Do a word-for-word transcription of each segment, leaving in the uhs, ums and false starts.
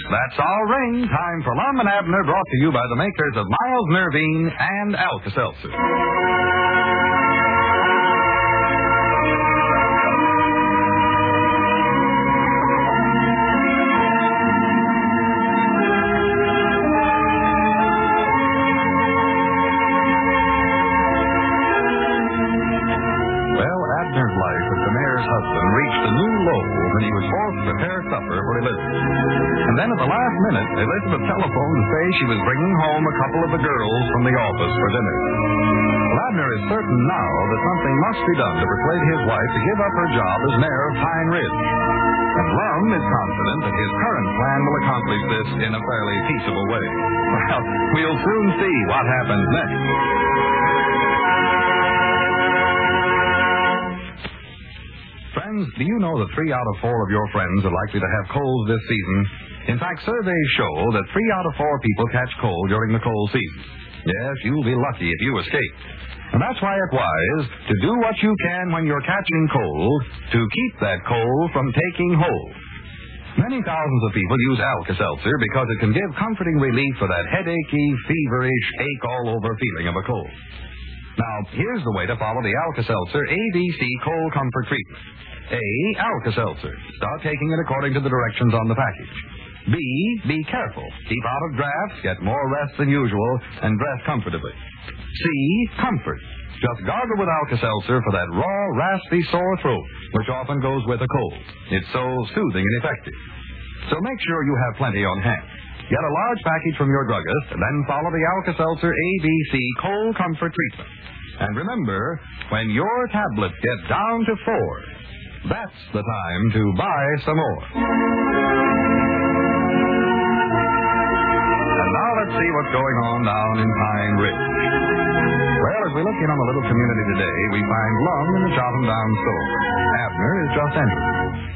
That's our ring. Time for Lum and Abner, brought to you by the makers of Miles Nervine and Alka-Seltzer. Abner's life as the mayor's husband reached a new low when he was forced to prepare supper for Elizabeth. And then at the last minute, Elizabeth telephoned to say she was bringing home a couple of the girls from the office for dinner. Well, Abner is certain now that something must be done to persuade his wife to give up her job as mayor of Pine Ridge. And Lum is confident that his current plan will accomplish this in a fairly peaceable way. Well, we'll soon see what happens next. Friends, do you know that three out of four of your friends are likely to have colds this season? In fact, surveys show that three out of four people catch cold during the cold season. Yes, you'll be lucky if you escape. And that's why it's wise to do what you can when you're catching cold to keep that cold from taking hold. Many thousands of people use Alka-Seltzer because it can give comforting relief for that headachy, feverish, ache-all-over feeling of a cold. Now, here's the way to follow the Alka-Seltzer A B C Cold Comfort Treatment. A. Alka-Seltzer. Start taking it according to the directions on the package. B. Be careful. Keep out of drafts, get more rest than usual, and dress comfortably. C. Comfort. Just gargle with Alka-Seltzer for that raw, raspy, sore throat, which often goes with a cold. It's so soothing and effective. So make sure you have plenty on hand. Get a large package from your druggist, and then follow the Alka-Seltzer A B C Cold Comfort Treatment. And remember, when your tablets get down to four, that's the time to buy some more. And now let's see what's going on down in Pine Ridge. Well, as we look in on the little community today, we find Lum in the Jotham Down store. Abner is just entering.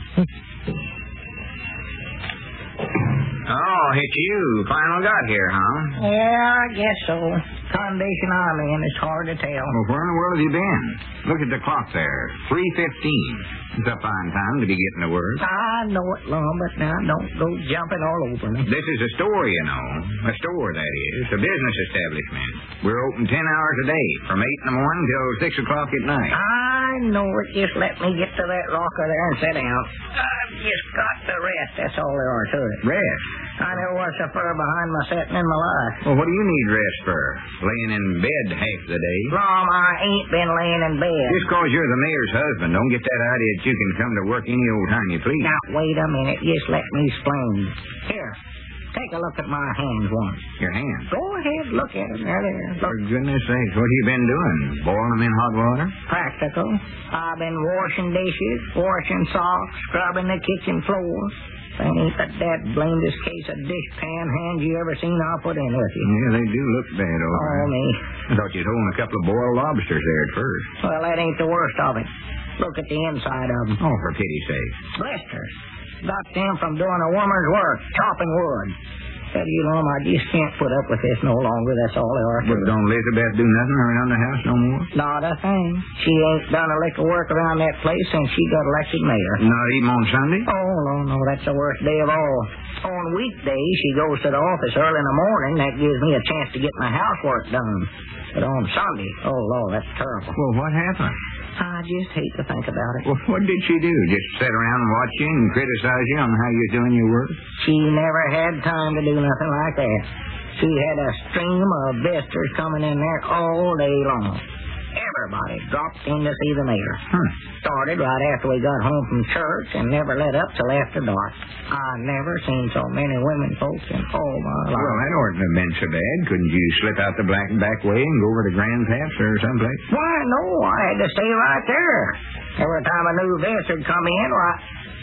Oh, it's you. Finally got here, huh? Yeah, I guess so. Condition I'm in, it's hard to tell. Well, where in the world have you been? Look at the clock there. three fifteen. It's a fine time to be getting to work. I know it, Lum, but now don't go jumping all over me. This is a store, you know. A store, that is. A business establishment. We're open ten hours a day, from eight in the morning till six o'clock at night. I know it. Just let me get to that rocker there and sit down. I've just got to rest. That's all there are to it. Rest? I never was so far behind my setting in my life. Well, what do you need rest for? Laying in bed half the day? Lum, I ain't been laying in bed. Just because you're the mayor's husband, don't get that idea that you can come to work any old time you please. Now, wait a minute. Just let me explain. Here, take a look at my hands once. Your hands? Go ahead, look at them. There they are. For goodness sakes, what have you been doing? Boiling them in hot water? Practical. I've been washing dishes, washing socks, scrubbing the kitchen floor. Ain't the dad blamedest case of dishpan hands you ever seen I'll put in with you. Yeah, they do look bad over Oh, me. I thought you'd holding a couple of boiled lobsters there at first. Well, that ain't the worst of it. Look at the inside of them. Oh, for pity's sake. Blisters. Got them from doing a woman's work, chopping wood. Tell you, Lum, I just can't put up with this no longer. That's all there are to But it. don't Elizabeth do nothing around the house no more? Not a thing. She ain't done a lick of work around that place since she got elected mayor. Not even on Sunday? Oh, no, no, that's the worst day of all. On weekdays, she goes to the office early in the morning. That gives me a chance to get my housework done. But on Sunday, oh, Lord, that's terrible. Well, what happened? I just hate to think about it. Well, what did she do? Just sit around and watch you and criticize you on how you're doing your work? She never had time to do nothing like that. She had a stream of visitors coming in there all day long. Everybody dropped in to see the mayor. Hmm. Started right after we got home from church and never let up till after dark. I never seen so many women folks in all my life. Well, that oughtn't have been so bad. Couldn't you slip out the black back way and go over to Grandpaps or someplace? Why, no, I had to stay right there. Every time a new visitor would come in, why...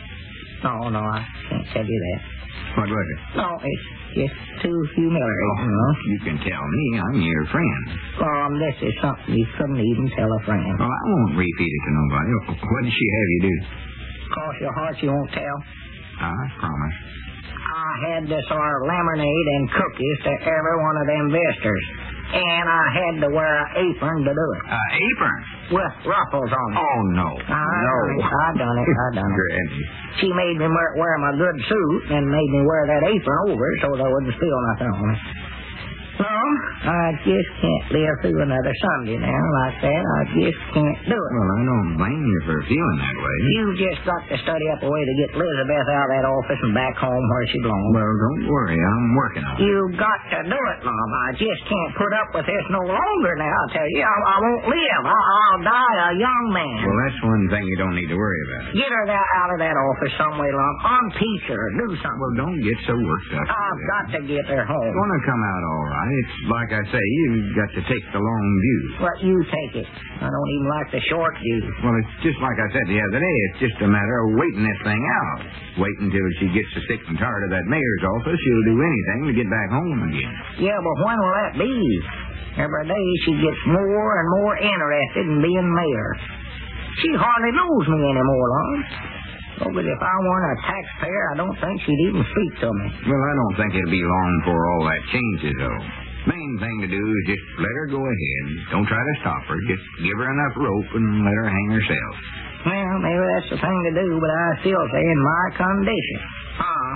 No, no, I can't tell you that. What was it? No, it's just too humiliating, you know. You can tell me. I'm your friend. Um, this is something you couldn't even tell a friend. Well, I won't repeat it to nobody. What did she have you do? Cross your heart, you won't tell. I promise. I had to serve lemonade and cookies to every one of them visitors. And I had to wear an apron to do it. Uh, apron? With ruffles on it. Oh, no. I no. done it. I done it. I done it. Granny. She made me wear, wear my good suit and made me wear that apron over it so there wouldn't spill nothing on it. No, I just can't live through another Sunday now like that. I just can't do it. Well, I don't blame you for feeling that way. You just got to study up a way to get Elizabeth out of that office and back home where she belongs. Well, don't worry. I'm working on it. You got to do it, Mom. I just can't put up with this no longer now, I tell you. I, I won't live. I, I'll die a young man. Well, that's one thing you don't need to worry about. Get her that, out of that office some way, Mom. Unteach her. Do something. Well, don't get so worked up. I've got to get her home. It's going to come out all right. It's like I say, you've got to take the long view. Well, you take it. I don't even like the short view. Well, it's just like I said the other day. It's just a matter of waiting this thing out. Wait until she gets so sick and tired of that mayor's office, she'll do anything to get back home again. Yeah, but when will that be? Every day she gets more and more interested in being mayor. She hardly knows me anymore, Lon. Oh, but if I weren't a taxpayer, I don't think she'd even speak to me. Well, I don't think it'll be long before all that changes, though. Main thing to do is just let her go ahead. Don't try to stop her. Just give her enough rope and let her hang herself. Well, maybe that's the thing to do, but I still say in my condition. Huh?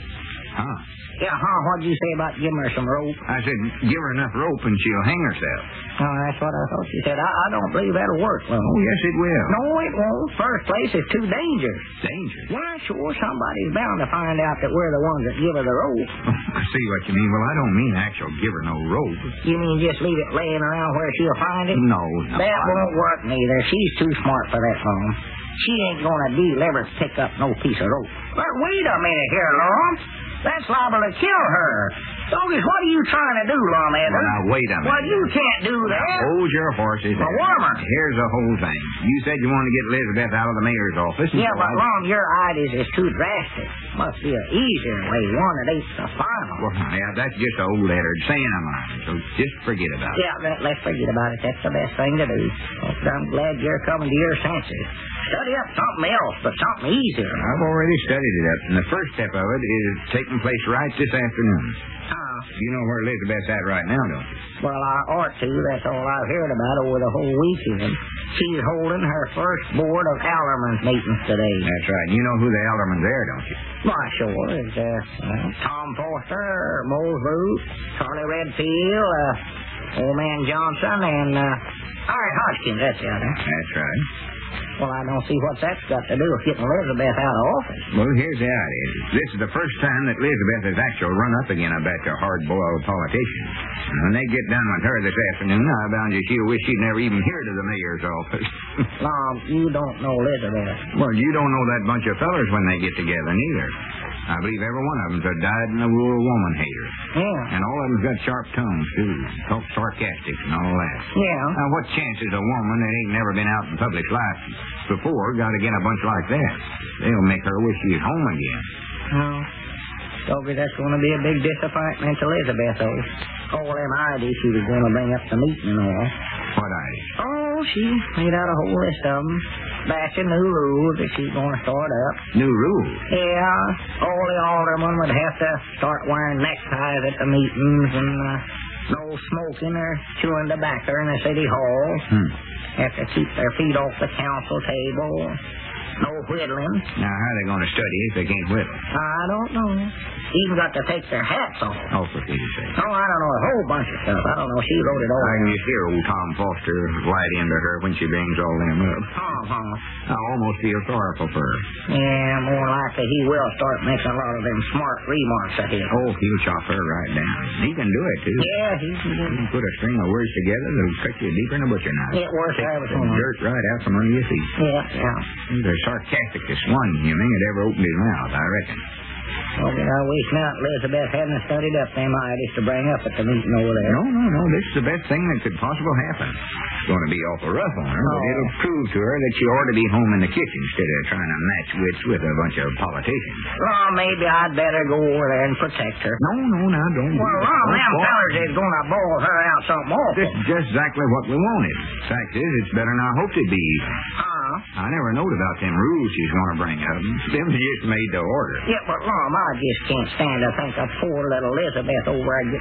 Huh? Yeah, huh? What'd you say about giving her some rope? I said give her enough rope and she'll hang herself. Oh, that's what I thought you said. I, I don't believe that'll work, Lon. Oh, yes, it will. No, it won't. First place, it's too dangerous. Dangerous? Why, sure, somebody's bound to find out that we're the ones that give her the rope. I see what you mean. Well, I don't mean actual give her no rope. You mean just leave it laying around where she'll find it? No, no. That I won't don't. work neither. She's too smart for that, Lon. She ain't gonna deliver pick up no piece of rope. But wait a minute here, Lon. That's liable to kill her. Doggis, what are you trying to do, Lawmaster? Well, now, wait a minute. Well, you can't do that. Now, hold your horses. A woman. Here's the whole thing. You said you wanted to get Elizabeth out of the mayor's office. Yeah, so but, I... Lon, your ideas is too drastic. Must be an easier way, one that ain't so final. Well, yeah, that's just an old lettered saying of mine, so just forget about it. Yeah, let, let's forget about it. That's the best thing to do. I'm glad you're coming to your senses. Study up something else, but something easier. I've already studied it up, and the first step of it is taking place right this afternoon. Huh? You know where Elizabeth's at right now, don't you? Well, I ought to. That's all I've heard about over the whole weekend. She's holding her first board of aldermen's meetings today. That's right. You know who the aldermen's are, don't you? Why, sure. It's uh, uh, Tom Foster, Mose Booth, Charlie Redfield, uh, Old Man Johnson, and uh, Harry Hodgkins. That's the other. That's right. Well, I don't see what that's got to do with getting Elizabeth out of office. Well, here's the idea. This is the first time that Elizabeth has actually run up again a batch of hard-boiled politicians. And when they get done with her this afternoon, I bound you she'll wish she'd never even heard of the mayor's office. Mom, you don't know Elizabeth. Well, you don't know that bunch of fellers when they get together, neither. I believe every one of them's a dyed-in-the-wool woman hater. Yeah. And all of them's got sharp tongues, too. Talk sarcastic and all that. Yeah. Now, what chance is a woman that ain't never been out in public life before got to get a bunch like that? They'll make her wish she was home again. Oh. Toby, that's going to be a big disappointment to Elizabeth, though. All them ideas she was going to bring up to meeting and all. What ideas? Oh, she made out a whole list of them. Batch of new rules that she's going to start up. New rules? Yeah. All the aldermen would have to start wearing neckties at the meetings and uh, no smoking or chewing tobacco in the city hall. Hmm. Have to keep their feet off the council table. No whittling. Now, how are they going to study if they can't whittle? I don't know. Even got to take their hats off. Oh, for Peter's sake. Oh, I don't know. A whole bunch of stuff. I don't know. She wrote it all. I can just hear old Tom Foster light into her when she brings all them up. Uh-huh. I almost feel sorrowful for her. Yeah, more likely he will start making a lot of them smart remarks at him. Oh, he'll chop her right down. He can do it, too. Yeah, he can do He it. can put a string of words together that'll cut you deeper than a butcher knife. It works Take every the time. dirt right out from under your feet. Yeah, yeah. He's the sarcasticest one human that ever opened his mouth, I reckon. Well, then I wish not Elizabeth hadn't studied up them ideas to bring up at the meeting over there. No, no, no. This is the best thing that could possibly happen. It's going to be awful rough on her, but Oh. it'll prove to her that she ought to be home in the kitchen instead of trying to match wits with a bunch of politicians. Well, maybe I'd better go over there and protect her. No, no, now, don't do Well, that. Ron, Don't them fall- fellers is going to boil her out something awful. This is just exactly what we wanted. Fact is, it's better than I hoped it'd be even. Huh? I never knowed about them rules she's going to bring up. Them just made to order. Yeah, but, Mom, I just can't stand to think of poor little Elizabeth over there getting kicked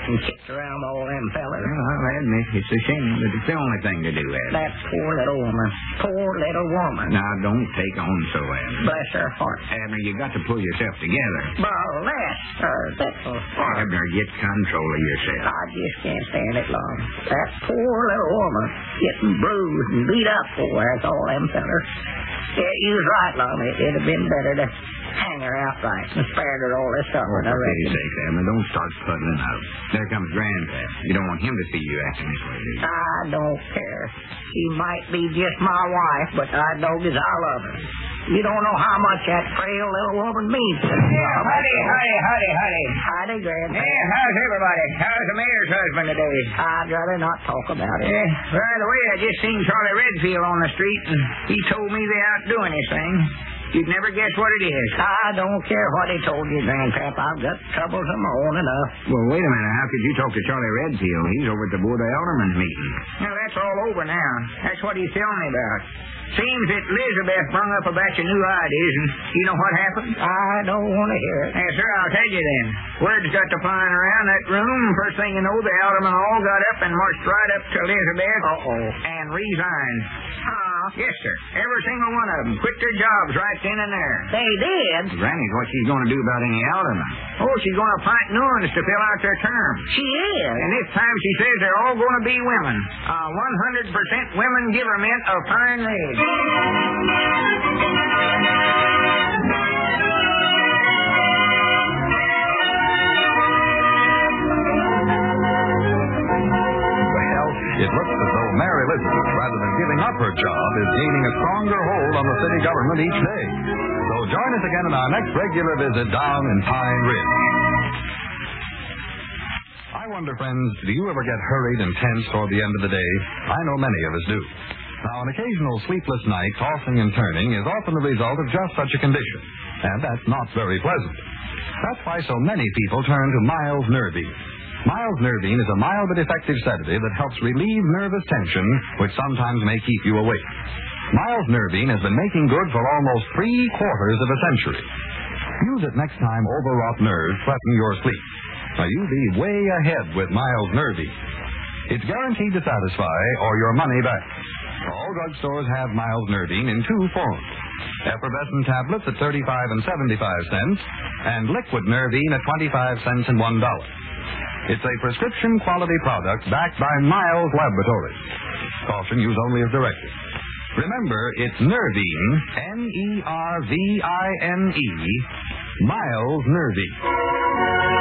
around all them fellers. Well, I'll admit it's a shame, but it's the only thing to do, Abby. That poor little woman. Poor little woman. Now, don't take on so, Abner. Bless her heart. Abner, you got to pull yourself together. Bless her little heart. Abner, get control of yourself. I just can't stand it long. That poor little woman getting bruised and beat up for as all them fellers. Yeah, you was right, Lum. It, it'd have been better to hang her outright and spared her all this suffering. Oh, I for reckon. pity's sake, Abner, don't start puddling out. There comes Grandpap. You don't want him to see you acting this way, do you? I don't care. She might be just my wife, but I know as I love her. You don't know how much that frail little woman means to me. Yeah, howdy, howdy, howdy, howdy. Howdy, Grandpa. Yeah, how's everybody? How's the mayor's husband today? I'd rather not talk about it. Yeah, by the way, I just seen Charlie Redfield on the street, and he told me they out doing his thing. You'd never guess what it is. I don't care what he told you, Grandpap. I've got troubles of my own enough. Well, wait a minute. How could you talk to Charlie Redfield? He's over at the Board of Aldermen's meeting. Now, that's all over now. That's what he's telling me about. Seems that Elizabeth brung up a batch of new ideas, and you know what happened? I don't want to hear it. Yes, sir, I'll tell you then. Words got to flying around that room. First thing you know, the aldermen all got up and marched right up to Elizabeth. Uh-oh. And resigned. Ah, yes, sir. Every single one of them quit their jobs right then and there. They did? Granny's what she's going to do about any alderman. Oh, she's going to appoint new ones to fill out their term. She is. And this time she says they're all going to be women. A one hundred percent women government of Pine Ridge. It looks as though Mary Elizabeth, rather than giving up her job, is gaining a stronger hold on the city government each day. So join us again in our next regular visit down in Pine Ridge. I wonder, friends, do you ever get hurried and tense toward the end of the day? I know many of us do. Now, an occasional sleepless night, tossing and turning, is often the result of just such a condition. And that's not very pleasant. That's why so many people turn to Miles Nervine. Miles Nervine is a mild but effective sedative that helps relieve nervous tension, which sometimes may keep you awake. Miles Nervine has been making good for almost three quarters of a century. Use it next time overwrought nerves threaten your sleep. Now, you be way ahead with Miles Nervine. It's guaranteed to satisfy or your money back. All drugstores have Miles Nervine in two forms. Effervescent tablets at thirty-five and seventy-five cents, and liquid Nervine at twenty-five cents and one dollar. It's a prescription quality product backed by Miles Laboratories. Caution, use only as directed. Remember, it's Nervine, N E R V I N E, Miles Nervine.